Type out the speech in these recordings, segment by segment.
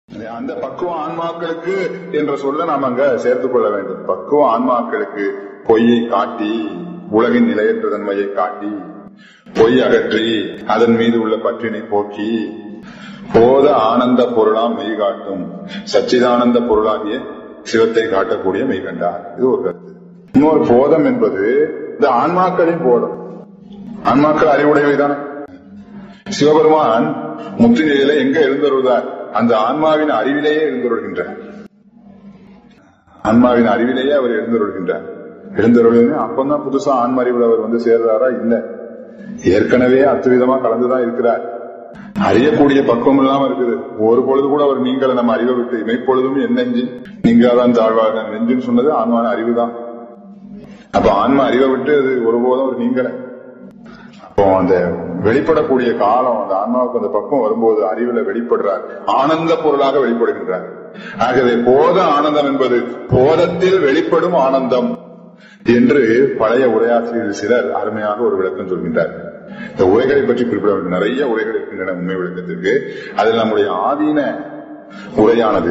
அந்த பக்குவ ஆன்மாக்களுக்கு என்ற சொல்ல நாம் அங்க சேர்த்துக் கொள்ள வேண்டும். பக்குவ ஆன்மாக்களுக்கு பொய்யை காட்டி, உலகின் நிலையற்ற தன்மையை காட்டி, பொய் அகற்றி அதன் மீது உள்ள பற்றினை போக்கி போத ஆனந்த பொருளாம் மெய் காட்டும் சச்சிதானந்த பொருளாகிய சிவத்தை காட்டக்கூடிய மெய் கண்டார். இது ஒரு கருத்து. இன்னொரு போதம் என்பது இந்த ஆன்மாக்களின் போதம். ஆன்மாக்கள் அறிவுடையவைதானே. சிவபெருமான் முக்தி நிலையில எங்க எழுந்தருள்வார்? அந்த ஆன்மாவின் அறிவிலேயே எழுந்தருள்கின்றார். ஆன்மாவின் அறிவிலேயே அவர் எழுந்தருள்கின்றார். எழுந்தருள் அப்பந்தான் புதுசா ஆன்ம அறிவில் அவர் சேர்றாரா? இல்ல, ஏற்கனவே அத்துவிதமா கலந்துதான் இருக்கிறார். அறியக்கூடிய பக்குவம் இல்லாம இருக்குது. ஒரு பொழுது கூட அவர் நீங்களை நம்ம அறிவை விட்டு இமைப்பொழுதும் என் நெஞ்சின் நீங்காதான் தாழ்வாக நெஞ்சுன்னு சொன்னது ஆன்மான அறிவுதான். அப்ப ஆன்மா அறிவை விட்டு அது ஒருபோதும் ஒரு நீங்கள. அப்போ அந்த வெளிப்படக்கூடிய காலம், அந்த ஆன்மாவுக்கு அந்த பக்குவம் வரும்போது அறிவுல வெளிப்படுறார், ஆனந்த பொருளாக வெளிப்படுகின்றார். ஆகவே போத ஆனந்தம் என்பது போதத்தில் வெளிப்படும் ஆனந்தம் என்று பழைய உரையாசிரியர் சிலர் அருமையாக ஒரு விளக்கம் சொல்கின்றார். இந்த உரைகளை பற்றி குறிப்பிட வேண்டும். நிறைய உரைகள் இருக்கின்றன உண்மை விளக்கத்திற்கு. அதில் நம்முடைய ஆதீன உரையானது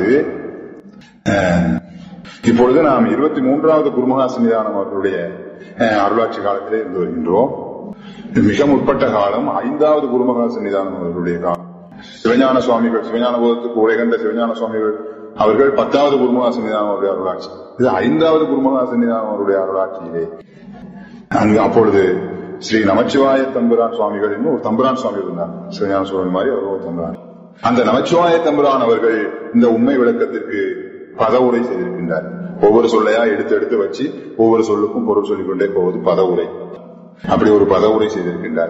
இப்பொழுது நாம் 23வது குருமகா சன்னிதானம் அவர்களுடைய அருளாட்சி காலத்திலே இருந்து வருகின்றோம். மிக முற்பட்ட காலம் 5வது குருமகா சன்னிதானம் அவர்களுடைய காலம். சிவஞான சுவாமிகள், சிவஞான போதத்துக்கு உரை கண்ட சிவஞான சுவாமிகள் அவர்கள் 10வது குருமகா சன்னிதானம் அவருடைய அருளாட்சி. இது 5வது குருமகா சன்னிதானம் அவருடைய அருளாட்சியிலே அங்கு அப்பொழுது ஸ்ரீ நமச்சிவாய தம்புரான் சுவாமிகள் இன்னும் ஒரு தம்புரான் சுவாமி இருந்தார். சிவஞான சுவாமி மாதிரி அவர் ஒரு தம்புரான். அந்த நமச்சிவாய தம்புரான் அவர்கள் இந்த உண்மை விளக்கத்திற்கு பதவுரை செய்திருக்கின்றார். ஒவ்வொரு சொல்லையா எடுத்து எடுத்து வச்சு ஒவ்வொரு சொல்லுக்கும் பொருள் சொல்லிக்கொண்டே போவது பதவுரை. அப்படி ஒரு பதவுரை செய்திருக்கின்றார்.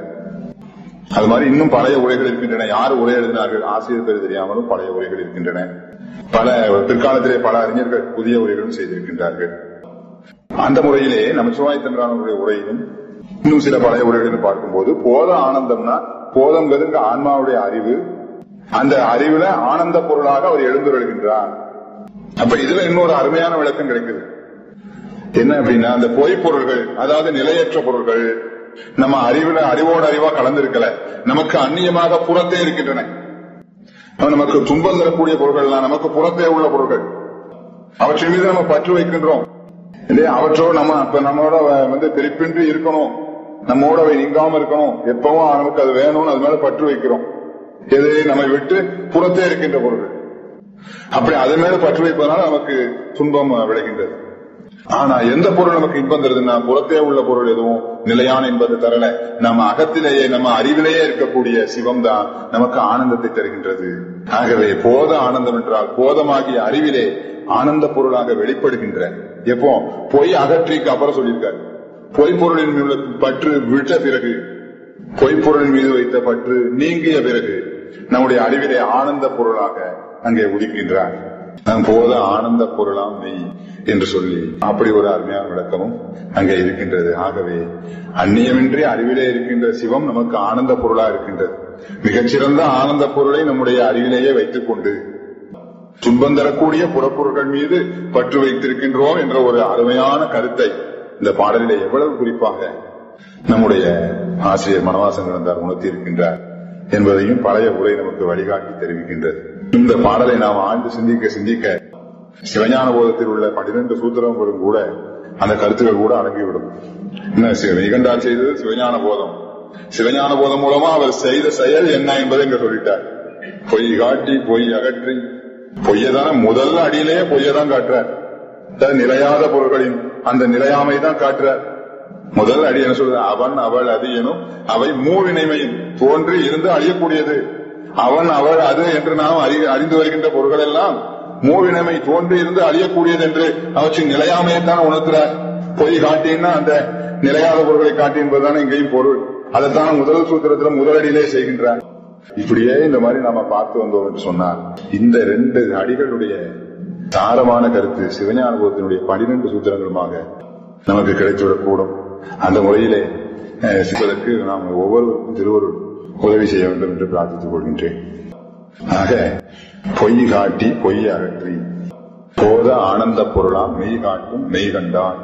அது மாதிரி இன்னும் பழைய உரைகள் இருக்கின்றன. யார் உரை எழுதினார்கள் ஆசிரியர் பேர் தெரியாமலும் பழைய உரைகள் இருக்கின்றன. பல பிற்காலத்திலே பல அறிஞர்கள் புதிய உரைகளும் செய்திருக்கின்றார்கள். அந்த முறையிலே நமச்சிவாய தம்புரானுடைய உரையிலும் இன்னும் சில பழைய உரைகளிலும் பார்க்கும்போது போத ஆனந்தம்னா, போதங்கிறது ஆன்மாவுடைய அறிவு. அந்த அறிவுல ஆனந்த பொருளாக அவர் எழுந்துருள்கின்றார். அப்ப இதுல இன்னொரு அருமையான விளக்கம் கிடைக்குது. என்ன அப்படின்னா, அந்த பொய் பொருள்கள், அதாவது நிலையற்ற பொருள்கள் நம்ம அறிவுல அறிவோடு அறிவா கலந்திருக்கல, நமக்கு அந்நியமாக புறத்தே இருக்கின்றன. நமக்கு துன்பம் தரக்கூடிய பொருள்கள் நமக்கு புறத்தே உள்ள பொருள்கள். அவற்றின் மீது நம்ம பற்று வைக்கின்றோம் இல்லையா? அவற்றோடு நம்மோட பிரிப்பின்றி இருக்கணும், நம்மோட அவை நீங்காம இருக்கணும், எப்பவும் நமக்கு அது வேணும்னு அது மேல பற்று வைக்கிறோம். எது நம்மை விட்டு புறத்தே இருக்கின்ற பொருள்கள். அப்படி அது மேல பற்று வைப்பதனால நமக்கு துன்பம் விளைகின்றது. ஆனா எந்த பொருள் நமக்கு இன்பம் தருதுன்னா, புறத்தே உள்ள பொருள் எதுவும் நிலையான இன்பத்தை தரல. நம்ம அகத்திலேயே நம்ம அறிவிலேயே இருக்கக்கூடிய சிவம் தான் நமக்கு ஆனந்தத்தை தருகின்றது. ஆகவே போத ஆனந்தம் என்றால் போதமாகிய அறிவிலே ஆனந்த பொருளாக வெளிப்படுகின்ற, எப்போ பொய் அகற்றிக்கு அப்புறம் சொல்லியிருக்காரு. பொய்ப்பொருளின் மீது பற்று விட்ட பிறகு, பொய்ப்பொருளின் மீது வைத்த பற்று நீங்கிய பிறகு நம்முடைய அறிவிலே ஆனந்த பொருளாக அங்கே உதிக்கின்றார். போத ஆனந்த பொருளாம் மெய் என்று சொல்லி அப்படி ஒரு அருமையான விளக்கமும் அங்கே இருக்கின்றது. ஆகவே அந்நியமின்றி அறிவிலே இருக்கின்ற சிவம் நமக்கு ஆனந்த பொருளா இருக்கின்றது. மிகச்சிறந்த ஆனந்த பொருளை நம்முடைய அறிவிலேயே வைத்துக் கொண்டு துன்பம் தரக்கூடிய புறப்பொருள்கள் மீது பற்று வைத்திருக்கின்றோம் என்ற ஒரு அருமையான கருத்தை இந்த பாடலிலே எவ்வளவு குறிப்பாக நம்முடைய ஆசிரியர் மணவாசன் நடந்தார் உணர்த்தி இருக்கின்றார் என்பதையும் பழைய உரை நமக்கு வழிகாட்டி தெரிவிக்கின்றது. இந்த பாடலை நாம் ஆழ்ந்து சிந்திக்க சிந்திக்க சிவஞான போதத்தில் உள்ள 12 சூத்திரங்களும் கூட அந்த கருத்துக்கள் கூட அடங்கிவிடும். என்ன நிகண்டார் செய்தது சிவஞான போதம். சிவஞான போதம் மூலமா அவர் செய்த செயல் என்ன என்பதை இங்க சொல்லிட்டார். பொய் காட்டி பொய் அகற்றி, பொய்யதான முதல் அடியிலேயே பொய்யதான் காட்டுறார். நிலையாத பொருள்களின் அந்த நிலையாமை தான் காட்டுறார். முதல் அடி என்ன சொல்ற, அவன் அவள் அது எனும் அவை மூவினைமையில் தோன்றி இருந்து அழியக்கூடியது. அவன் அவள் அது என்று நாம் அறிந்து வருகின்ற பொருள்கள் எல்லாம் மூவினைமை தோன்றி இருந்து அழியக்கூடியது என்று அவற்றின் நிலையாமையைத்தான் உணர்த்துறார். பொய் காட்டினா அந்த நிலையாத பொருள்களை காட்டி என்பதுதான் இங்கேயும் பொருள். அதைத்தான் முதல் சூத்திரத்தில் முதலடியிலே செய்கின்றார். இப்படியே இந்த மாதிரி நாம பார்த்து வந்தோம் என்று சொன்னால், இந்த 2 அடிகளுடைய சாரமான கருத்து சிவஞான போதத்தினுடைய 12 சூத்திரங்களுமாக நமக்கு கிடைத்துவிடக்கூடும். அந்த முறையிலே சிவதற்கு நாம் ஒவ்வொருவருக்கும் திருவருள் உதவி செய்ய வேண்டும் என்று பிரார்த்தித்துக் கொள்கின்றேன். ஆக பொய் காட்டி பொய் அகற்றி போத ஆனந்த பொருளாம் மெய் காட்டும் மெய் கண்டான்.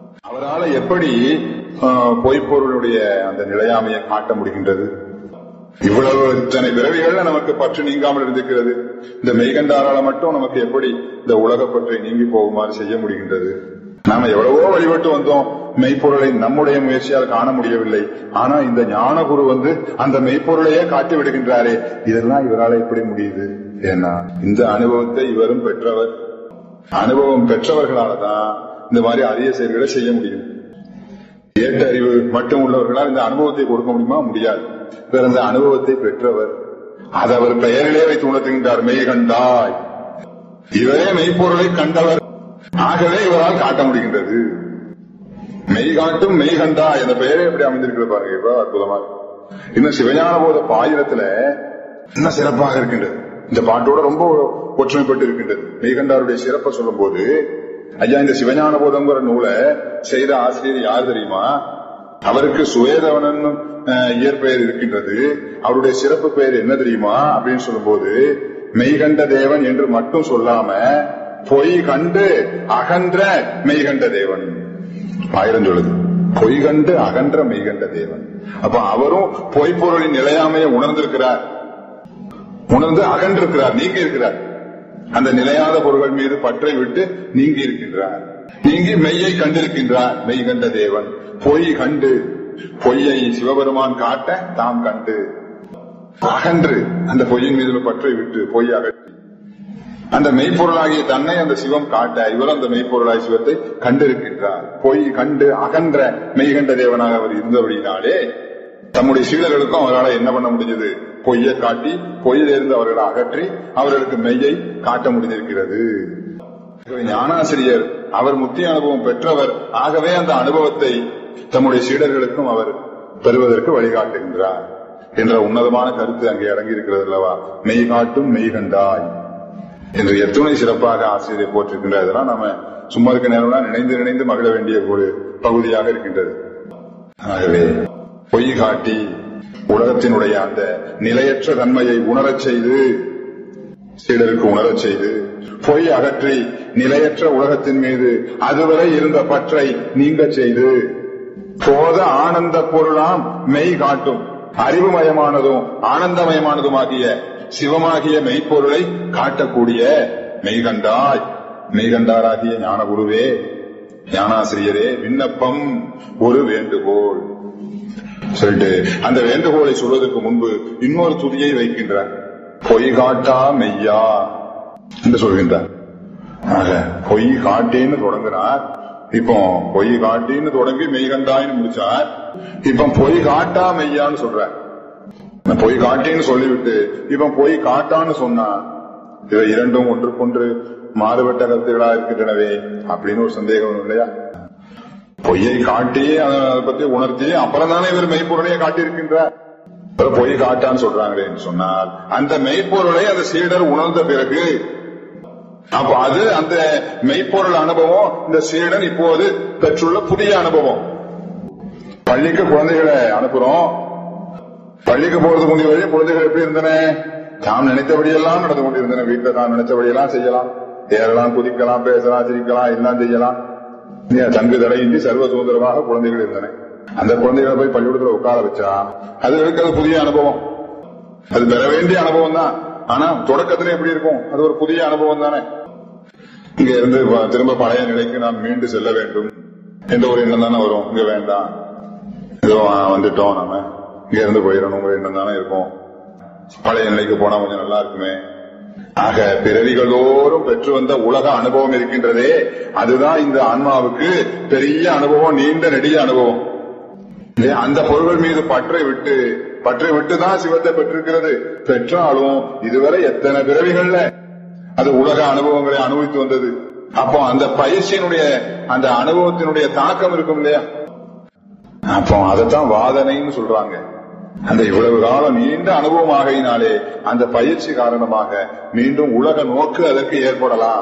அவரால் எப்படி பொய்ப்பொருளுடைய அந்த நிலையாமையை காட்ட முடிகின்றது? இவ்வளவு இத்தனை பிறவிகள்ல நமக்கு பற்று நீங்காமல் இருந்திருக்கிறது. இந்த மெய்கண்டாரால மட்டும் நமக்கு எப்படி இந்த உலக பற்றை நீங்கி போகுமாறு செய்ய முடிகின்றது? நாம எவ்வளவோ வழிபட்டு வந்தோம், மெய்ப்பொருளை நம்முடைய முயற்சியால் காண முடியவில்லை. ஆனா இந்த ஞான குரு அந்த மெய்ப்பொருளையே காட்டி விடுகின்றாரே, இதெல்லாம் இவரால் எப்படி முடியுது? ஏன்னா இந்த அனுபவத்தை இவரும் பெற்றவர். அனுபவம் பெற்றவர்களாலதான் இந்த மாதிரி அரிய செயல்களை செய்ய முடியும். ஏற்ற அறிவு மட்டும் உள்ளவர்களால் இந்த அனுபவத்தை கொடுக்க முடியுமா? முடியாது. பிறந்த அனுபவத்தை பெற்றவர், அதை அவர் பெயரிலே வைத்து உணர்த்துகின்றார். மெய் கண்டாய், இவரே மெய்ப்பொருளை கண்டவர், ஆகவே இவரால் காட்ட முடிகின்றது. மெய் காட்டும் மெய் கண்டாய் என்ற பெயரே எப்படி அமைந்திருக்கிறது பாருங்க, இவ்வளவு அற்புதமா. இன்னும் சிவஞான போத பாயிரத்துல இன்னும் சிறப்பாக இருக்கின்றது. இந்த பாட்டோட ரொம்ப ஒற்றுமைப்பட்டு இருக்கின்றது. மெய்கண்டாருடைய சிறப்பை சொல்லும் போது, ஐயா இந்த சிவஞான போதங்கிற நூலை செய்த ஆசிரியர் யார் தெரியுமா? அவருக்கு சுவேதவனன் இயற்பெயர் இருக்கின்றது. அவருடைய சிறப்பு பெயர் என்ன தெரியுமா அப்படின்னு சொல்லும் போது, மெய்கண்ட தேவன் என்று மட்டும் சொல்லாம பொய் கண்டு அகன்ற மெய்கண்ட தேவன் ஆயிரம் சொல்லுது. பொய் கண்டு அகன்ற மெய்கண்ட தேவன். அப்ப அவரும் பொய்ப்பொருளின் நிலையாமையை உணர்ந்திருக்கிறார், உணர்ந்து அகன்றிருக்கிறார், நீங்கி இருக்கிறார். அந்த நிலையாத பொருள்கள் மீது பற்றை விட்டு நீங்கி இருக்கின்றார், நீங்கி மெய்யை கண்டிருக்கின்றார். மெய் கண்ட தேவன் பொய் கண்டு, பொய்யை சிவபெருமான் காட்ட தாம் கண்டு அகன்று அந்த பொய்யின் மீது பற்றை விட்டு பொய் அகற்றி அந்த மெய்ப்பொருளாகிய தன்னை அந்த சிவம் காட்ட இவர் அந்த மெய்ப்பொருளாய் சிவத்தை கண்டிருக்கின்றார். பொய் கண்டு அகன்ற மெய்கண்ட தேவனாக அவர் இருந்தபடினாலே தம்முடைய சீடர்களுக்கும் அவரால் என்ன பண்ண முடிஞ்சது? பொய்யை காட்டி பொய்யிலிருந்து அவர்களை அகற்றி அவர்களுக்கு மெய்யை காட்ட முடிந்திருக்கிறது. ஞானாசிரியர் அவர் முத்திய அனுபவம் பெற்றவர், ஆகவே அந்த அனுபவத்தை தம்முடைய சீடர்களுக்கும் அவர் பெறுவதற்கு வழிகாட்டுகின்றார் என்ற உன்னதமான கருத்து அங்கே அடங்கி இருக்கிறது அல்லவா? மெய் காட்டும் மெய் கண்டாய் என்று எத்துணை சிறப்பாக ஆசிரியரை போற்றிருக்கின்றார். இதெல்லாம் நாம சும்மா இருக்க நேரம் நினைந்து நினைந்து மகிழ வேண்டிய ஒரு பகுதியாக இருக்கின்றது. ஆகவே பொய் காட்டி உலகத்தினுடைய அந்த நிலையற்ற தன்மையை உணரச் செய்து, சீடருக்கு உணரச் செய்து, பொய் அகற்றி நிலையற்ற உலகத்தின் மீது அதுவரை இருந்த பற்றை நீங்க செய்து, போத ஆனந்த பொருளாம் மெய் காட்டும் அறிவுமயமானதும் ஆனந்தமயமானதுமாகிய சிவமாகிய மெய்ப்பொருளை காட்டக்கூடிய மெய்கண்டாய், மெய்கண்டாராகிய ஞான குருவே, ஞானாசிரியரே, விண்ணப்பம் ஒரு வேண்டுகோள் சொல்லிட்டு அந்த வேண்டுகோளை சொல்வதற்கு முன்பு இன்னொரு துதியை வைக்கின்றார். பொய் காட்டா மெய்யா என்று சொல்கின்றார். ஆக பொய் காட்டின்னு தொடங்குறார். இப்போ பொய் காட்டின்னு தொடங்கி மெய்கண்டாயின்னு முடிச்சார். இப்ப பொய் காட்டா மெய்யான்னு சொல்றார். பொய் காட்டின்னு சொல்லிவிட்டு இப்ப பொய் காட்டான்னு சொன்னா இவை இரண்டும் ஒன்றுக்கொன்று மாறுபட்ட கருத்துகளா இருக்கின்றனவே அப்படின்னு ஒரு சந்தேகம் இல்லையா? பொய்யை காட்டி அதை பத்தி உணர்த்தி அப்புறம் தானே இவர் மெய்ப்பொருளையே காட்டியிருக்கின்றார். பொய் காட்டான்னு சொல்றாங்களே என்று சொன்னால் அந்த மெய்ப்பொருளை அந்த சீடர் உணர்ந்த பிறகு அப்ப அது அந்த மெய்ப்பொருள் அனுபவம் இந்த சீடன் இப்போது பெற்றுள்ள புதிய அனுபவம். பள்ளிக்கு குழந்தைகளை அனுப்புறோம். பள்ளிக்கு போறதுக்கு முந்தைய வழி குழந்தைகள் எப்படி இருந்தன? தாம் நினைத்தபடியெல்லாம் நடந்து கொண்டிருந்தன. வீட்டுல தான் நினைத்தபடியெல்லாம் செய்யலாம், ஏறலாம், குதிக்கலாம், பேசலாம், சிரிக்கலாம், எல்லாம் செய்யலாம். தங்கு தடையின்றி சர்வ சுதந்திரமாக குழந்தைகள் இருந்தன. அந்த குழந்தைகளை போய் பள்ளிக்கூடத்துல உட்கார வச்சா அதுகளுக்கு அது புதிய அனுபவம், அது பெற வேண்டிய அனுபவம் தான். ஆனா தொடக்கத்துல எப்படி இருக்கும்? அது ஒரு புதிய அனுபவம் தானே. இங்க இருந்து திரும்ப பழைய நிலைக்கு நாம் மீண்டு செல்ல வேண்டும் என்ற ஒரு எண்ணம் தானே வரும். இங்க வேண்டாம், ஏதோ வந்துட்டோம், நாம இங்க இருந்து போயிடணும் எண்ணம் தானே இருக்கும். பழைய நிலைக்கு போனா கொஞ்சம் நல்லா இருக்குமே. ஆக பிறவிகளோறும் பெற்று வந்த உலக அனுபவம் இருக்கின்றதே, அதுதான் இந்த ஆன்மாவுக்கு பெரிய அனுபவம், நீண்ட நெடிய அனுபவம். அந்த பொருள்கள் மீது பற்றை விட்டு தான் சிவத்தை பெற்றிருக்கிறது. பெற்றாலும் இதுவரை எத்தனை பிறவிகள்ல அது உலக அனுபவங்களை அனுபவித்து வந்தது. அப்போ அந்த பயிற்சியினுடைய அந்த அனுபவத்தினுடைய தாக்கம் இருக்கும் இல்லையா? அப்போ அதைத்தான் வாதனைன்னு சொல்றாங்க. அந்த இவ்வளவு காலம் நீண்ட அனுபவம் ஆகையினாலே அந்த பயிற்சி காரணமாக மீண்டும் உலக நோக்கு அதற்கு ஏற்படலாம்.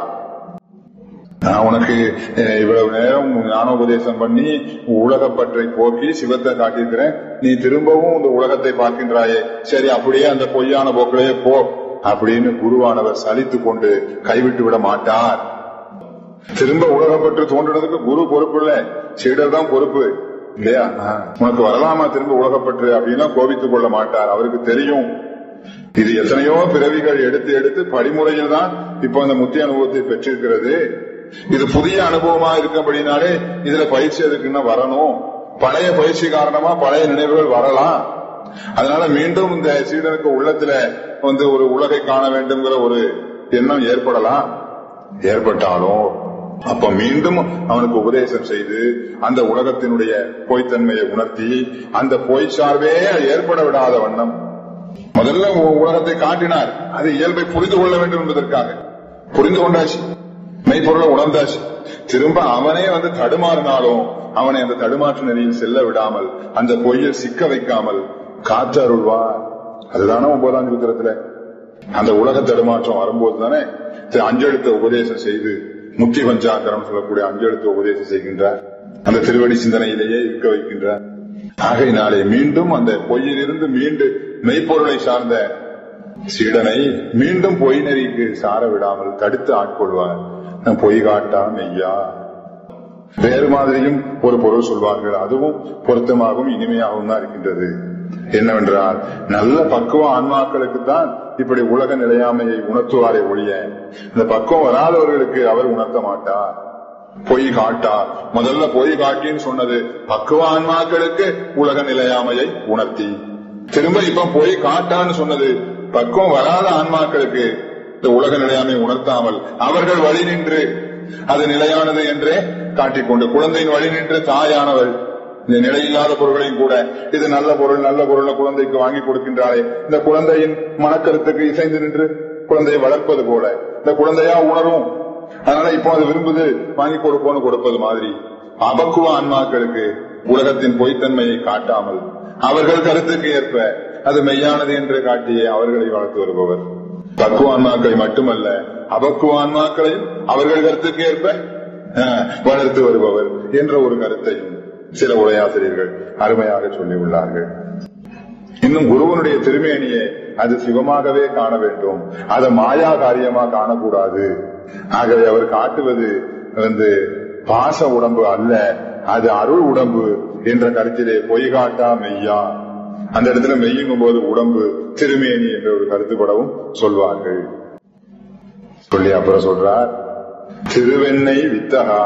நான் உனக்கு இவ்வளவு நேரம் ஞானோபதேசம் பண்ணி உலகப்பற்றை போக்கி சிவத்தை காட்டியிருக்கிறேன், நீ திரும்பவும் இந்த உலகத்தை பார்க்கின்றாயே, சரி அப்படியே அந்த பொய்யான போக்கிலேயே போ அப்படின்னு குருவானவர் சலித்து கொண்டு கைவிட்டு விட மாட்டார். திரும்ப உலகப்பற்று தோன்றினதுக்கு குரு பொறுப்பு இல்ல, சீடர் தான் பொறுப்பு. இல்லையா? உனக்கு வரலாமா திரும்ப உலகப்பற்று அப்படின்னா கோபித்துக் கொள்ள மாட்டார். அவருக்கு தெரியும் இது எத்தனையோ பிறவிகள் எடுத்து எடுத்து படிமுறையில் தான் இப்ப அந்த முத்திய அனுபவத்தை பெற்றிருக்கிறது. இது புதிய அனுபவமா இருக்கபடினாலே இதுல பயிற்சி எதுக்குன்னா வரணும். பழைய பயிற்சி காரணமா பழைய நினைவுகள் வரலாம். அதனால மீண்டும் இந்த சீடனுக்கு உள்ளத்துல ஒரு உலகை காண வேண்டும்ங்கிற ஒரு எண்ணம் ஏற்படலாம். ஏற்பட்டாலும் அப்ப மீண்டும் அவனுக்கு உபதேசம் செய்து அந்த உலகத்தினுடைய பொய்த்தன்மையை உணர்த்தி அந்த பொய் சார்பே ஏற்பட விடாத வண்ணம் முதல்ல உலகத்தை காட்டினார். அது இயல்பை புரிந்து கொள்ள வேண்டும் என்பதற்காக புரிந்து கொண்டாச்சு, மெய்ப்பொருளை உணர்ந்தாச்சு. திரும்ப அவனே தடுமாறினாலும் அவனை அந்த தடுமாற்று நெறியில் செல்ல விடாமல் அந்த பொய்யில் சிக்க வைக்காமல் காத்து அருள்வார். அதுதானே 9ஆம் சூத்திரத்துல அந்த உலக தடுமாற்றம் வரும்போது தானே அஞ்செழுத்த உபதேசம் செய்து முக்தி பஞ்சாக்கரம் சொல்லக்கூடிய அஞ்செழுத்த உபதேசம் செய்கின்றார். அந்த திருவடி சிந்தனையிலேயே இருக்க வைக்கின்றார். ஆகையினாலே மீண்டும் அந்த பொய்யிலிருந்து மீண்டு மெய்ப்பொருளை சார்ந்த சீடனை மீண்டும் பொய் நெறிக்கு சார விடாமல் தடுத்து ஆட்கொள்வார். பொய் காட்டா மெய்யா வேறு மாதிரியும் ஒரு பொருள் சொல்வார்கள். அதுவும் பொருத்தமாகவும் இனிமையாகவும் தான் இருக்கின்றது. என்னவென்றால் நல்ல பக்குவ ஆன்மாக்களுக்கு தான் இப்படி உலக நிலையாமையை உணர்த்துவாரே ஒழிய இந்த பக்குவம் வராதவர்களுக்கு அவர் உணர்த்த மாட்டார். பொய் காட்டா முதல்ல பொய் காட்டின்னு சொன்னது பக்குவ ஆன்மாக்களுக்கு உலக நிலையாமையை உணர்த்தி, திரும்ப இப்ப பொய் காட்டான்னு சொன்னது பக்குவம் வராத ஆன்மாக்களுக்கு இந்த உலக நிலையாமை உணர்த்தாமல் அவர்கள் வழி நின்று அது நிலையானது என்றே காட்டிக்கொண்டு குழந்தையின் வழி நின்று தாயானவள் இந்த நிலையில்லாத பொருள்களையும் கூட இது நல்ல பொருள் நல்ல பொருள் குழந்தைக்கு வாங்கி கொடுக்கின்றாரே, இந்த குழந்தையின் மனக்கருத்துக்கு இசைந்து நின்று குழந்தையை வளர்ப்பது போல இந்த குழந்தையா உணரும். அதனால இப்போ அது விரும்புது வாங்கி கொடுப்போன்னு கொடுப்பது மாதிரி அபக்குவ ஆன்மாக்களுக்கு உலகத்தின் பொய்த்தன்மையை காட்டாமல் அவர்கள் கருத்துக்கு ஏற்ப அது மெய்யானது என்று காட்டியே அவர்களை வளர்த்து வருபவர். பக்குவ ஆன்மாக்களை மட்டுமல்ல அபக்குவ ஆன்மாக்களையும் அவர்கள் கருத்துக்கு ஏற்ப வளர்த்து வருபவர் என்ற ஒரு கருத்தையும் சில உரையாசிரியர்கள் அருமையாக சொல்லி உள்ளார்கள். இன்னும் குருவனுடைய திருமேனியை அது சிவமாகவே காண வேண்டும், அதை மாயா காரியமா காணக்கூடாது. ஆகவே அவர் காட்டுவது பாச உடம்பு அல்ல, அது அருள் உடம்பு என்ற கருத்திலே பொய் காட்டா மெய்யா. அந்த இடத்துல மெய்யுங்கும் போது உடம்பு திருமேனி என்ற ஒரு கருத்துப்படவும் சொல்வார்கள். சொல்லி அப்புறம் சொல்றார் திருவெண்ணை வித்தகா.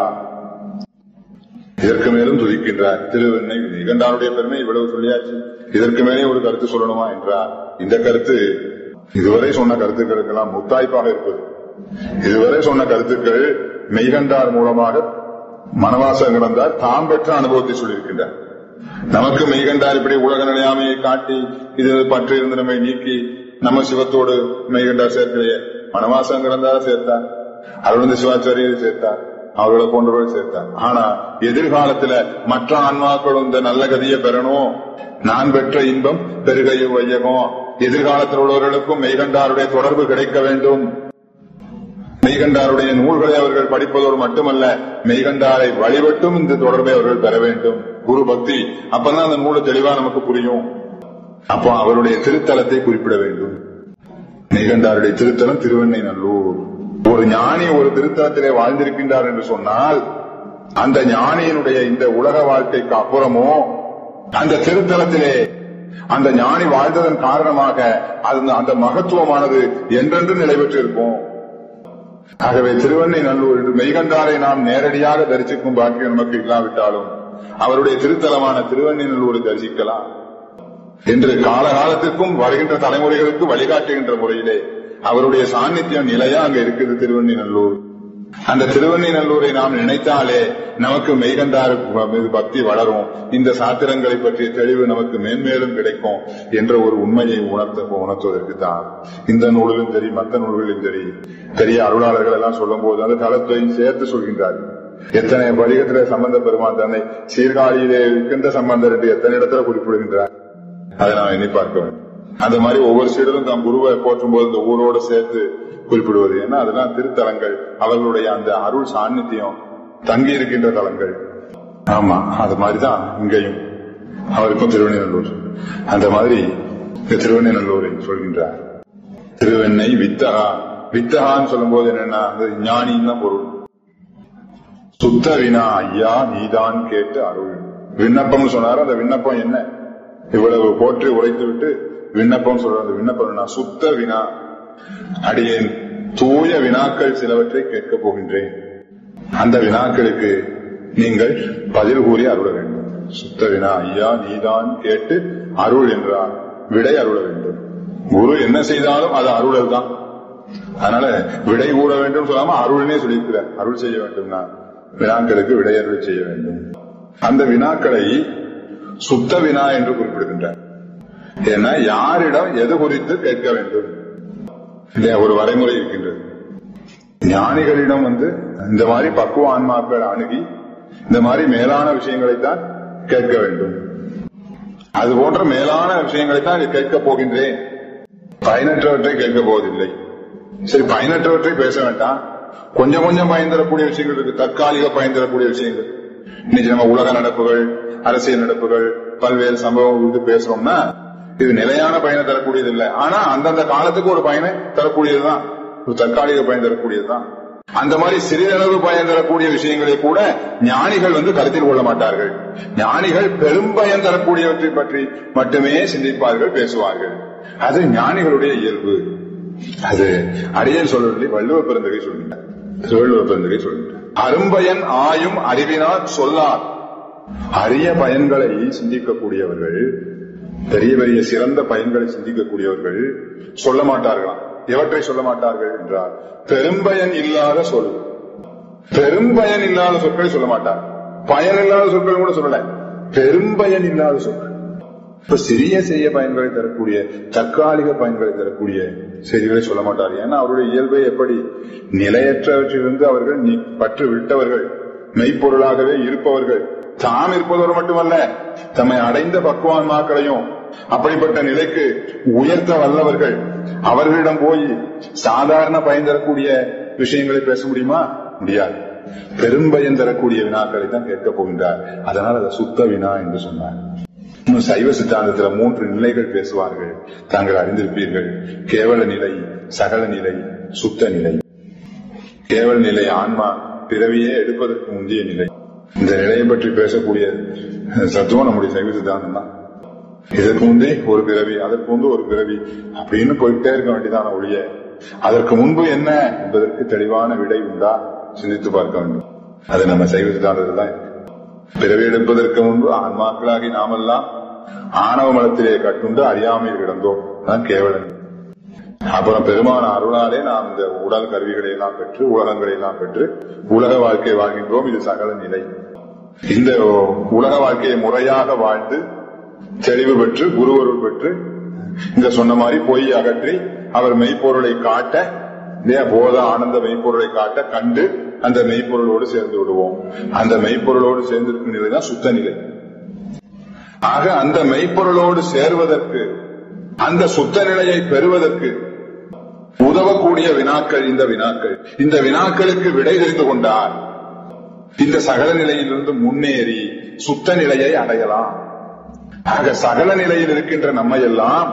இதற்கு மேலும் துதிக்கின்றார். திருவெண்ணை நிகண்டாருடைய பெருமை இவ்வளவு சொல்லியாச்சு, இதற்கு மேலே ஒரு கருத்து சொல்லணுமா என்றார். இந்த கருத்து இதுவரை சொன்ன கருத்துக்களுக்கெல்லாம் முத்தாய்ப்பாக இருப்பது. இதுவரை சொன்ன கருத்துக்கள் மெய்கண்டார் மூலமாக மனவாசம் கிடந்தார் தாம் பெற்ற அனுபவத்தை சொல்லியிருக்கின்றார். நமக்கு மெய்கண்டார் இப்படி உலக நிலையாமையை காட்டி இது பற்றி இருந்து நம்மை நீக்கி நம்ம சிவத்தோடு மெய்கண்டார் சேர்க்கலையே. மனவாசம் கிடந்தார சேர்த்தார், அருள்ந்த சிவாச்சாரியை சேர்த்தார், அவர்களை போன்றவர்கள் சேர்த்தார். ஆனா எதிர்காலத்துல மற்ற ஆன்மாக்களும் இந்த நல்ல கதியை பெறணும், நான் பெற்ற இன்பம் பெருகையும் வையகம், எதிர்காலத்தில் உள்ளவர்களுக்கும் மெய்கண்டாருடைய தொடர்பு கிடைக்க வேண்டும். மெய்கண்டாருடைய நூல்களை அவர்கள் படிப்பதோடு மட்டுமல்ல மெய்கண்டாரை வழிபட்டும் இந்த தொடர்பை அவர்கள் பெற வேண்டும். குரு பக்தி அப்பதான் அந்த நூலை தெளிவா நமக்கு புரியும். அப்போ அவருடைய திருத்தலத்தை குறிப்பிட வேண்டும். மெய்கண்டாருடைய திருத்தலம் திருவெண்ணை நல்லூர். ஒரு ஞானி ஒரு திருத்தலத்திலே வாழ்ந்திருக்கின்றார் என்று சொன்னால் அந்த ஞானியினுடைய இந்த உலக வாழ்க்கைக்கு அப்புறமோ அந்த திருத்தலத்திலே அந்த ஞானி வாழ்ந்ததன் காரணமாக அந்த மகத்துவமானது என்றென்று நிலை பெற்றிருக்கும். ஆகவே திருவெண்ணை நல்லூர் என்று மெய்கண்டாரை நாம் நேரடியாக தரிசிக்கும் பாக்கியம் நமக்கு இல்லாவிட்டாலும் அவருடைய திருத்தலமான திருவெண்ணை நல்லூரை தரிசிக்கலாம் என்று காலகாலத்திற்கும் வருகின்ற தலைமுறைகளுக்கு வழிகாட்டுகின்ற முறையிலே அவருடைய சாநித்தியம் நிலையா அங்க இருக்குது திருவெண்ணை நல்லூர். அந்த திருவெண்ணை நல்லூரை நாம் நினைத்தாலே நமக்கு மெய்கண்டார் மீது பக்தி வளரும், இந்த சாத்திரங்களை பற்றிய தெளிவு நமக்கு மேன்மேலும் கிடைக்கும் என்ற ஒரு உண்மையை உணர்த்துவதற்கு தான் இந்த நூலிலும் சரி மற்ற நூல்களிலும் சரி பெரிய அருளாளர்கள் எல்லாம் சொல்லும் போது அந்த தளத்தையும் சேர்த்து சொல்கின்றார்கள். எத்தனை வடிகத்திலே சம்பந்த பெருமான் தன்னை சீர்காழியிலே இருக்கின்ற சம்பந்தர் என்று எத்தனை இடத்துல குறிப்பிடுகின்றார், அதை நாம் எண்ணி பார்க்க வேண்டும். அந்த மாதிரி ஒவ்வொரு சீடரும் தாம் குருவை போற்றும் போது இந்த ஊரோடு சேர்த்து குறிப்பிடுவது. ஏன்னா அதெல்லாம் திருத்தலங்கள், அவர்களுடைய அந்த அருள் சாநித்தியம் தங்கி இருக்கின்ற தலங்கள். ஆமா, அது மாதிரிதான் இங்கேயும் அவருக்கும் திருவெண்ணநல்லூர். அந்த மாதிரி திருவெண்ணநல்லூரை சொல்கின்றார். திருவெண்ணை வித்தகா. வித்தகான்னு சொல்லும் போது என்னன்னா ஞானின்னு தான் பொருள். சுத்த வினா ஐயா நீதான் கேட்டு அருள். விண்ணப்பம் சொன்னார். அந்த விண்ணப்பம் என்ன? இவ்வளவு போற்றி உரைத்து விட்டு விண்ணப்பம் சொல்ற அந்த விண்ணப்பம் சுத்த வினா, அடியேன் தூய வினாக்கள் சிலவற்றை கேட்கப் போகின்றேன். அந்த வினாக்களுக்கு நீங்கள் பதில் கூறி அருள வேண்டும். சுத்த வினா, ஐயா நீதான் கேட்டு அருள் என்றார், விடை அருள வேண்டும். குரு என்ன செய்தாலும் அது அருளல் தான். அதனால விடை கூற வேண்டும் சொல்லாம அருள்னே சொல்லியிருக்கிறார். அருள் செய்ய வேண்டும்னா வினாக்களுக்கு விடை அருள் செய்ய வேண்டும். அந்த வினாக்களை சுத்த வினா என்று குறிப்பிடுகின்றார். ஏன்னா யாரிடம் எது குறித்து கேட்க வேண்டும் ஒரு வரைமுறை இருக்கின்றது. ஞானிகளிடம் இந்த மாதிரி பக்குவ ஆன்மாக்கள் அணுகி இந்த மாதிரி மேலான விஷயங்களைத்தான் கேட்க வேண்டும். அது போன்ற மேலான விஷயங்களைத்தான் கேட்க போகின்றேன், பயனற்றவற்றை கேட்க போவதில்லை. சரி, பயனற்றவற்றை பேச வேண்டாம், கொஞ்சம் கொஞ்சம் பயன் தரக்கூடிய விஷயங்கள் இருக்கு, தற்காலிக பயன் தரக்கூடிய விஷயங்கள். இன்னைக்கு நம்ம உலக நடப்புகள், அரசியல் நடப்புகள், பல்வேறு சம்பவம் இது பேசுறோம்னா இது நிலையான பயனை தரக்கூடியது இல்லை. ஆனா அந்தந்த காலத்துக்கு ஒரு பயனை தரக்கூடியதுதான், ஒரு தற்காலிக பயன் தரக்கூடியதுதான். அந்த மாதிரி சிறிதளவு பயன் தரக்கூடிய விஷயங்களை கூட ஞானிகள் கருத்தில் கொள்ள மாட்டார்கள். ஞானிகள் பெரும் பயன் தரக்கூடியவற்றை பற்றி மட்டுமே சிந்திப்பார்கள், பேசுவார்கள். அது ஞானிகளுடைய இயல்பு. அது அடியேன் சொல்லவில்லை, வள்ளுவ பெருந்தகை சொல்கின்றார். திருவள்ளுவ பெருந்தகை சொல்கின்றார், அரும்பயன் ஆயும் அறிவினால் சொல்லார். அரிய பயன்களை சிந்திக்கக்கூடியவர்கள், பெரிய பெரிய சிறந்த பயன்களை சிந்திக்கக்கூடியவர்கள் சொல்ல மாட்டார்களாம். எவற்றை சொல்ல மாட்டார்கள் என்றால் பெரும்பயன் இல்லாத சொல், பெரும்பயன் இல்லாத சொற்களை சொல்ல மாட்டார். பயன் இல்லாத சொற்கள் கூட சொல்லல, பெரும்பயன் இல்லாத சொற்கள். இப்ப சிறிய பயன்களை தரக்கூடிய, தற்காலிக பயன்களை தரக்கூடிய செய்திகளை சொல்ல மாட்டார். ஏன்னா அவருடைய இயல்பை எப்படி நிலையற்றவற்றிலிருந்து அவர்கள் பற்று விட்டவர்கள், மெய்ப்பொருளாகவே இருப்பவர்கள், தாம் இருப்பதோடு மட்டுமல்ல தம்மை அடைந்த பக்குவான்மாக்களையும் அப்படிப்பட்ட நிலைக்கு உயர்த்த வல்லவர்கள். அவர்களிடம் போய் சாதாரண பயன் தரக்கூடிய விஷயங்களை பேச முடியுமா? முடியாது. பெரும்பயன் தரக்கூடிய வினாக்களை தான் கேட்கப் போகின்றார். அதனால் அதை சுத்த வினா என்று சொன்னார். இன்னும் சைவ சித்தாந்தத்தில் 3 நிலைகள் பேசுவார்கள், தாங்கள் அறிந்திருப்பீர்கள். கேவல நிலை, சகல நிலை, சுத்த நிலை. கேவல நிலை ஆன்மா பிறவியே எடுப்பதற்கு முந்தைய நிலை. இந்த நிலையை பற்றி பேசக்கூடிய தத்துவம் நம்முடைய சைவ சித்தாந்தம் தான். இதற்கு முன்பே ஒரு பிறவி, அதற்கு முன்பு ஒரு பிறவி அப்படின்னு போயிட்டே இருக்க வேண்டியதான ஒழிய அதற்கு முன்பு என்ன என்பதற்கு தெளிவான விடை உண்டா சிந்தித்து பார்க்க வேண்டும். அது நம்ம சைவ சித்தாந்தத்தில் தான் இருக்கு. பிறவி எடுப்பதற்கு முன்பு ஆன்மாக்களாகி நாமெல்லாம் ஆணவ மலத்திலே கட்டுண்டு அறியாமையில் கிடந்தோம், தான் கேவலன். அப்புறம் பெருமான அருளாலே நாம் இந்த உடல் கருவிகளை எல்லாம் பெற்று, உலகங்களை எல்லாம் பெற்று உலக வாழ்க்கை வாழ்கின்றோம். இது சகல நிலை. இந்த உலக வாழ்க்கையை முறையாக வாழ்ந்து தெளிவு பெற்று, குருவருள் பெற்று, இந்த சொன்ன மாதிரி பொய் அகற்றி அவர் மெய்ப்பொருளை காட்ட, போத ஆனந்த மெய்ப்பொருளை காட்ட கண்டு அந்த மெய்ப்பொருளோடு சேர்ந்து விடுவோம். அந்த மெய்ப்பொருளோடு சேர்ந்திருக்கும் நிலைதான் சுத்த நிலை. ஆக அந்த மெய்ப்பொருளோடு சேர்வதற்கு, அந்த சுத்த நிலையை பெறுவதற்கு உதவக்கூடிய வினாக்கள் இந்த வினாக்கள். இந்த வினாக்களுக்கு விடை தெரிந்து கொண்டால் இந்த சகல நிலையிலிருந்து முன்னேறி சுத்த நிலையை அடையலாம். ஆக சகல நிலையில் இருக்கின்ற நம்மை எல்லாம்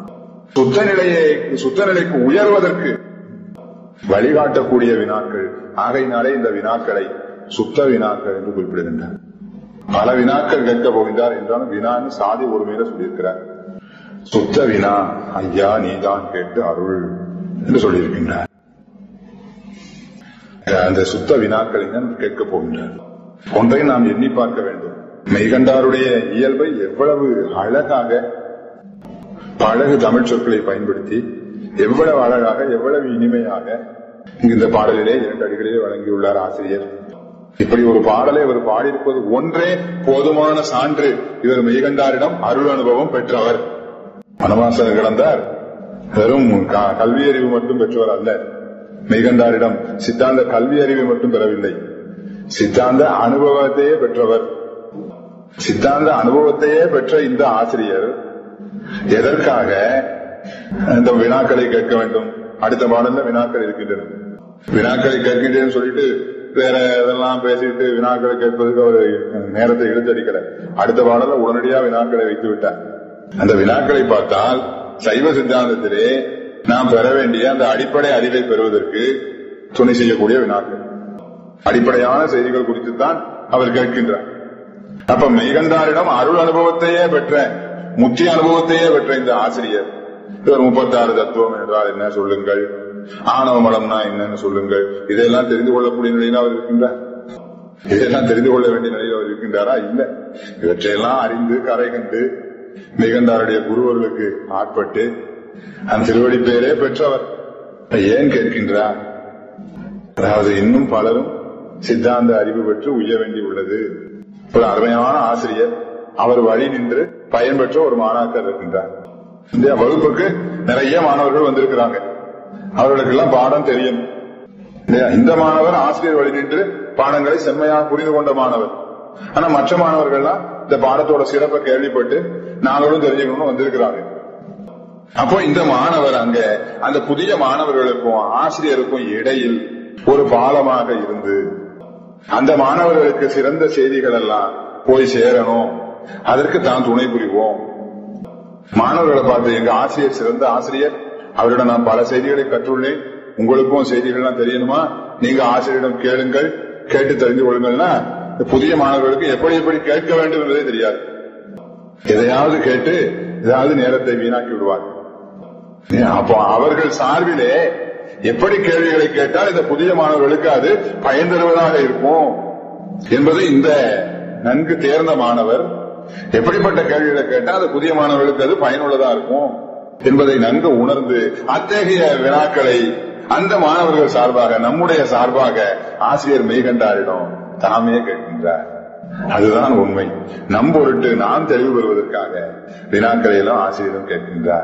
சுத்த நிலைக்கு உயர்வதற்கு வழிகாட்டக்கூடிய வினாக்கள். ஆகையினாலே இந்த வினாக்களை சுத்த வினாக்கள் என்று குறிப்பிடுகின்றார். பல வினாக்கள் கேட்க போகின்றார் என்றாலும் வினான்னு சாதி ஒருமையில சொல்லியிருக்கிறார். சுத்த வினா, ஐயா நீதான் கேட்டு அருள் என்று சொல்லியிருக்கின்றார். அந்த சுத்த வினாக்களை தான் கேட்க போகின்றார். ஒன்றை நாம் எண்ணி பார்க்க வேண்டும். மெய்கண்டாருடைய இயல்பை எவ்வளவு அழகாக பழகு தமிழ் சொற்களை பயன்படுத்தி, எவ்வளவு அழகாக, எவ்வளவு இனிமையாக இந்த பாடலிலே 2 அடிகளிலே வழங்கியுள்ளார் ஆசிரியர். இப்படி ஒரு பாடலை இவர் பாடியிருப்பது ஒன்றே போதுமான சான்று. இவர் மெய்கண்டாரிடம் அருள் அனுபவம் பெற்றவர். வனவாசம் கிடந்தார், வெறும் கல்வி அறிவு மட்டும் பெற்றவர் அல்ல. மெய்கண்டாரிடம் சித்தாந்த கல்வி அறிவை மட்டும் பெறவில்லை, சித்தாந்த அனுபவத்தையே பெற்றவர். சித்தாந்த அனுபவத்தையே பெற்ற இந்த ஆசிரியர் எதற்காக இந்த வினாக்களை கேட்க வேண்டும்? அடுத்த பாடல்ல வினாக்கள் இருக்கின்றன. வினாக்களை கேட்கின்றேன்னு சொல்லிட்டு வேற இதெல்லாம் பேசிட்டு வினாக்களை கேட்பதற்கு அவர் நேரத்தை இழுத்தடிக்கல. அடுத்த பாடல்ல உடனடியாக வினாக்களை வைத்து விட்டார். அந்த வினாக்களை பார்த்தால் சைவ சித்தாந்தத்திலே நாம் பெற வேண்டிய அந்த அடிப்படை அறிவை பெறுவதற்கு துணை செய்யக்கூடிய வினாக்கள். அடிப்படையான செய்திகள் குறித்துத்தான் அவர் கேட்கின்றார். அப்ப மெய்கண்டாரிடம் அருள் அனுபவத்தையே பெற்ற, முத்தி அனுபவத்தையே பெற்ற இந்த ஆசிரியர் 36 தத்துவம் என்றால் என்ன சொல்லுங்கள், ஆணவ மலம்னா என்னன்னு சொல்லுங்கள், இதெல்லாம் தெரிந்து கொள்ளக்கூடிய நிலையில் அவர் இருக்கின்றார். இதெல்லாம் தெரிந்து கொள்ள வேண்டிய நிலையில் அவர் இருக்கின்றாரா? இல்ல. இவற்றையெல்லாம் அறிந்து கரை கண்டு மெய்கண்டாருடைய குருவர்களுக்கு ஆட்பட்டு அந்த திருவடி பெயரே பெற்றவர். ஏன் கேட்கின்றார்? அதாவது இன்னும் பலரும் சித்தாந்த அறிவு பெற்று உய்ய வேண்டி உள்ளது. ஒரு அருமையான ஆசிரியர், அவர் வழி நின்று பயன்பெற்ற ஒரு மாணாக்கர் இருக்கின்றார். இந்த வகுப்புக்கு நிறைய மாணவர்கள் வந்திருக்கிறாங்க. அவர்களுக்கு எல்லாம் பாடம் தெரியும். இந்த மாணவர் ஆசிரியர் வழி நின்று பாடங்களை செம்மையாக புரிந்து கொண்ட மாணவர். ஆனா மற்ற மாணவர்கள்லாம் இந்த பாடத்தோட சிறப்பை கேள்விப்பட்டு நாங்களும் தெரிஞ்சுக்கணும்னு வந்திருக்கிறாங்க. அப்போ இந்த மாணவர் அங்க அந்த புதிய மாணவர்களுக்கும் ஆசிரியருக்கும் இடையில் ஒரு பாலமாக இருந்து அந்த மாணவர்களுக்கு சிறந்த செய்திகள் எல்லாம் போய் சேரணும், அதற்கு தான் துணை புரிவோம். மாணவர்களை பார்த்து, எங்க ஆசிரியர் சிறந்த ஆசிரியர், அவரிடம் நான் பல செய்திகளை கற்றுள்ளேன், உங்களுக்கும் செய்திகள்லாம் தெரியணுமா, நீங்க ஆசிரியரிடம் கேளுங்கள், கேட்டு தெரிந்து கொள்ளுங்கள்னா புதிய மாணவர்களுக்கு எப்படி எப்படி கேட்க வேண்டும் என்பதே தெரியாது. எதையாவது கேட்டு ஏதாவது நேரத்தை வீணாக்கி விடுவார். அப்போ அவர்கள் சார்பிலே எப்படி கேள்விகளை கேட்டால் இந்த புதிய மாணவர்களுக்கு அது பயன் தருவதாக இருக்கும் என்பது இந்த நன்கு தேர்ந்த மாணவர் எப்படிப்பட்ட கேள்விகளை கேட்டால் அந்த புதிய மாணவர்களுக்கு அது பயனுள்ளதா இருக்கும் என்பதை நன்கு உணர்ந்து அத்தகைய வினாக்களை அந்த மாணவர்கள் சார்பாக, நம்முடைய சார்பாக ஆசிரியர் மெய்கண்டாரிடம் தாமே கேட்கின்றார். அதுதான் உண்மை. நம் பொருட்டு நாம் தெளிவு பெறுவதற்காக வினாக்களை எல்லாம் ஆசிரியரும் கேட்கின்றார்.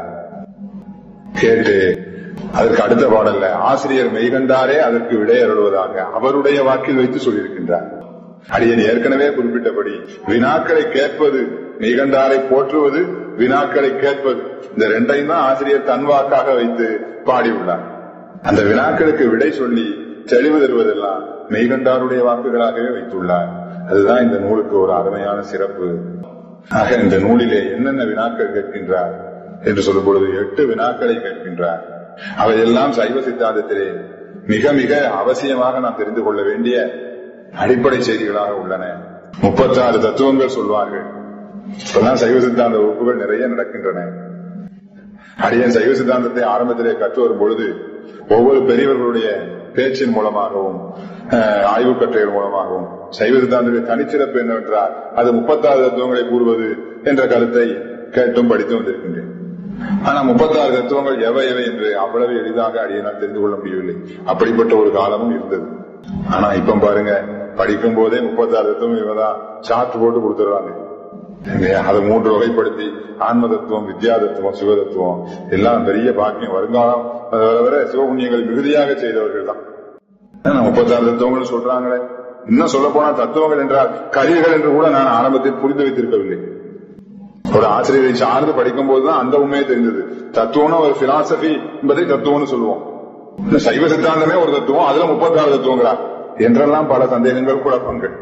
கேட்டு அதற்கு அடுத்த பாடல்ல ஆசிரியர் மெய்கண்டாரே அதற்கு விடை அருள்வதாக அவருடைய வாக்கில் வைத்து சொல்லியிருக்கின்றார். அடியன் ஏற்கனவே குறிப்பிட்டபடி வினாக்களை கேட்பது, மெய்கண்டாரை போற்றுவது, வினாக்களை கேட்பது, இந்த ரெண்டையும் தான் ஆசிரியர் தன் வாக்காக வைத்து பாடியுள்ளார். அந்த வினாக்களுக்கு விடை சொல்லி தெளிவு தருவதெல்லாம் மெய்கண்டாருடைய வாக்குகளாகவே வைத்துள்ளார். அதுதான் இந்த நூலுக்கு ஒரு அருமையான சிறப்பு. ஆக இந்த நூலிலே என்னென்ன வினாக்கள் கேட்கின்றார் என்று சொல்லும் பொழுது 8 வினாக்களை கேட்கின்றார். அவையெல்லாம் சைவ சித்தாந்தத்திலே மிக மிக அவசியமாக நாம் தெரிந்து கொள்ள வேண்டிய அடிப்படை செய்திகளாக உள்ளன. 36 தத்துவங்கள் சொல்வார்கள். இப்பதான் சைவ சித்தாந்த வகுப்புகள் நிறைய நடக்கின்றன. அடியன் சைவ சித்தாந்தத்தை ஆரம்பத்திலே கற்று வரும் பொழுது ஒவ்வொரு பெரியவர்களுடைய பேச்சின் மூலமாகவும் ஆய்வு கட்டுரைகள் மூலமாகவும் சைவ சித்தாந்தத்தை தனிச்சிறப்பு என்னவென்றால் அது 36 தத்துவங்களை கூறுவது என்ற கருத்தை கேட்டும் படித்து வந்திருக்கின்றேன். ஆனா 36 தத்துவங்கள் எவை எவை என்று அவ்வளவு எளிதாக அடியனால் தெரிந்து கொள்ள முடியவில்லை. அப்படிப்பட்ட ஒரு காலமும் இருந்தது. ஆனா இப்ப பாருங்க, படிக்கும் போதே 36 தத்துவம் இவதான் சார்ட் போட்டு கொடுத்துடுறாங்க. அதை 3 வகைப்படுத்தி ஆன்ம தத்துவம், வித்யா தத்துவம், சிவ தத்துவம் எல்லாம் பெரிய பாக்கியம். வருங்காலம் வர சிவபுண்ணியங்கள் மிகுதியாக செய்தவர்கள் தான் 36 தத்துவங்கள் சொல்றாங்களே. இன்னும் சொல்ல போனா தத்துவங்கள் என்றால் கருவிகள் என்று கூட நான் ஆரம்பத்தில் புரிந்து வைத்திருக்கவில்லை. ஒரு ஆசிரியரை சார்ந்து படிக்கும் போதுதான் அந்த உண்மையை தெரிந்தது. தத்துவம்னு ஒரு பிலாசபி என்பதை தத்துவம்னு சொல்லுவோம். சைவ சித்தாந்தமே ஒரு தத்துவம், அதுல 36 தத்துவங்களா என்றெல்லாம் பல சந்தேகங்கள், குழப்பங்கள்.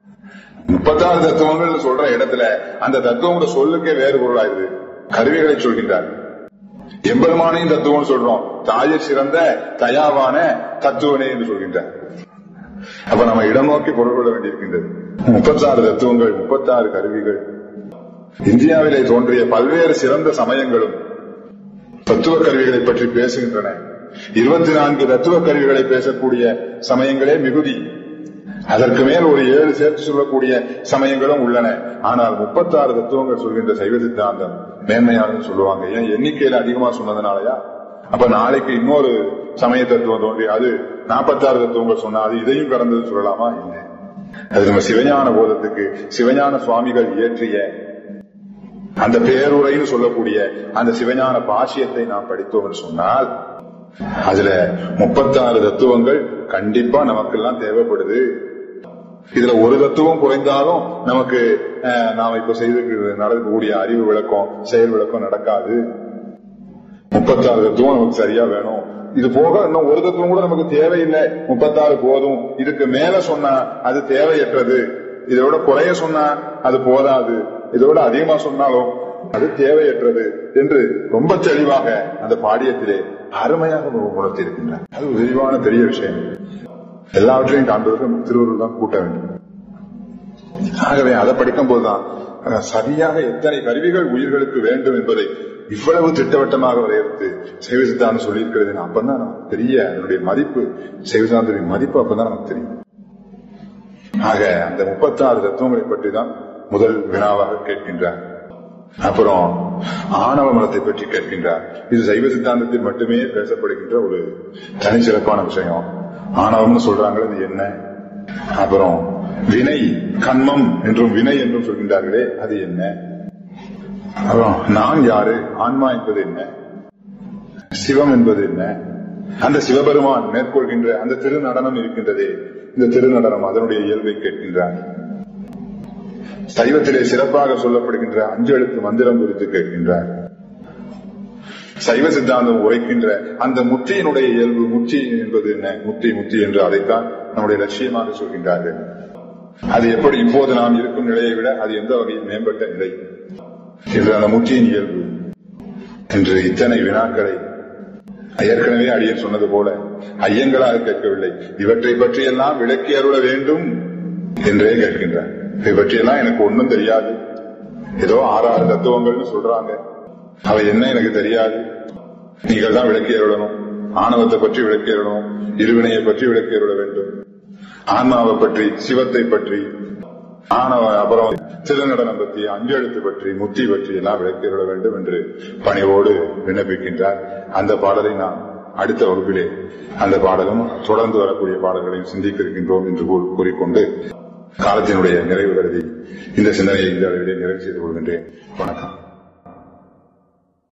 36 தத்துவங்கள் சொல்ற இடத்துல அந்த தத்துவம் சொல்லுக்கே வேறு பொருளாயுது. கருவிகளை சொல்கின்றார். எம்பெருமானையும் தத்துவம் சொல்றோம், தாயை சிறந்த தயாவான தத்துவனே என்று சொல்கின்றார். அப்ப நம்ம இடம் நோக்கி பொருள் கொள்ள வேண்டியிருக்கின்றது. 36 தத்துவங்கள், 36 கருவிகள். இந்தியாவிலே தோன்றிய பல்வேறு சிறந்த சமயங்களும் தத்துவ கருவிகளை பற்றி பேசுகின்றன. 24 தத்துவ கருவிகளை பேசக்கூடிய சமயங்களே மிகுதி. அதற்கு மேல் ஒரு 7 சேர்த்து சொல்லக்கூடிய சமயங்களும் உள்ளன. ஆனால் 36 தத்துவங்கள் சொல்கின்ற சைவ சித்தாந்தம் மேன்மையானது சொல்லுவாங்க. ஏன் எண்ணிக்கையில அதிகமா சொன்னதுனாலயா? அப்ப நாளைக்கு இன்னொரு சமய தத்துவம் தோன்றி அது 46 தத்துவங்கள் சொன்னா அது இதையும் கடந்தது சொல்லலாமா? இல்லை. அது நம்ம சிவஞான போதத்துக்கு சிவஞான சுவாமிகள் இயற்றிய அந்த பேருரைன்னு சொல்லக்கூடிய அந்த சிவஞான பாஷ்யத்தை நாம் படித்தோம் என்று சொன்னால் அதுல 36 தத்துவங்கள் கண்டிப்பா நமக்கெல்லாம் தேவைப்படுது. இதுல ஒரு தத்துவம் குறைந்தாலும் நமக்கு நாம இப்ப செய்து நடக்கக்கூடிய அறிவு விளக்கம், செயல் விளக்கம் நடக்காது. 36 தத்துவம் நமக்கு சரியா வேணும். இது போக இன்னும் ஒரு தத்துவம் கூட நமக்கு தேவையில்லை, 36 போதும். இதுக்கு மேல சொன்னா அது தேவையற்றது, இதோட குறைய சொன்னா அது போதாது, இதோட அதிகமா சொன்னாலும் அது தேவையற்றது என்று ரொம்ப தெளிவாக அந்த பாடியத்திலே அருமையாக உணர்த்தி இருக்கின்றார். அது விரிவான பெரிய விஷயம். எல்லாவற்றையும் காண்பதற்கு திருவருள் தான் கூட்ட வேண்டும். ஆகவே அதை படிக்கும் போதுதான் சரியாக எத்தனை கருவிகள் உயிர்களுக்கு வேண்டும் என்பதை இவ்வளவு திட்டவட்டமாக வரையறுத்து சைவ சித்தாந்தம் சொல்லியிருக்கிறது. அப்பதான் நமக்கு பெரிய அதனுடைய மதிப்பு, சைவ சித்தாந்தத்தின் மதிப்பு அப்பதான் நமக்கு தெரியும். ஆக அந்த 36 தத்துவங்களை பற்றி தான் முதல் வினாவாக கேட்கின்றார். அப்புறம் ஆணவ மலத்தை பற்றி கேட்கின்றார். இது சைவ சித்தாந்தத்தில் மட்டுமே பேசப்படுகின்ற ஒரு தனிச்சிறப்பான விஷயம். ஆணவம்னு சொல்றாங்களே, அது என்ன? அப்புறம் வினை, கண்மம் என்றும் வினை என்றும் சொல்கின்றார்களே, அது என்ன? அப்புறம் நான் யாரு, ஆன்மா என்பது என்ன, சிவம் என்பது என்ன, அந்த சிவபெருமான் மேற்கொள்கின்ற அந்த திருநடனம் இருக்கின்றதே, இந்த திருநடனம் அதனுடைய இயல்பை கேட்கின்றார். சைவத்திலே சிறப்பாக சொல்லப்படுகின்ற 5 எழுத்து மந்திரம் குறித்து கேட்கின்றார். சைவ சித்தாந்தம் உரைக்கின்ற அந்த முத்தியினுடைய இயல்பு, முத்தி என்பது என்ன, முத்தி முத்தி என்று அதைத்தான் நம்முடைய லட்சியமாக சொல்கின்றார்கள். அது எப்படி இப்போது நாம் இருக்கும் நிலையை விட அது எந்த வகையில் மேம்பட்ட நிலை என்று அந்த முத்தியின் இயல்பு என்று இத்தனை வினாக்களை ஏற்கனவே அடியன் சொன்னது போல ஐயங்களாக கேட்கவில்லை. இவற்றை பற்றியெல்லாம் விளக்கி அருள வேண்டும் என்றே கேட்கின்றார். இதை பற்றியெல்லாம் எனக்கு ஒன்றும் தெரியாது, ஏதோ 6 தத்துவங்கள்னு சொல்றாங்க, அவை என்ன எனக்கு தெரியாது, நீங்கள் தான் விளக்கி அருளணும். ஆணவத்தை பற்றி விளக்கி அருளணும், இருவினையை பற்றி விளக்கி அருள வேண்டும், ஆன்மாவை பற்றி, சிவத்தை பற்றி, ஆணவ அப்புறம் திருநடனம் பற்றி, 5 எழுத்து பற்றி, முத்தி பற்றி எல்லாம் விளக்கி அருள வேண்டும் என்று பணிவோடு விண்ணப்பிக்கின்றார். அந்த பாடலை நாம் அடுத்த வகுப்பிலே அந்த பாடலும் தொடர்ந்து வரக்கூடிய பாடல்களையும் சிந்திக்க இருக்கின்றோம் என்று கூறிக்கொண்டு காலத்தினுடைய நிறைவு கருதி இந்த சிந்தனையை இந்த அளவிலே நிறைவு செய்து கொள்கின்றேன். வணக்கம்.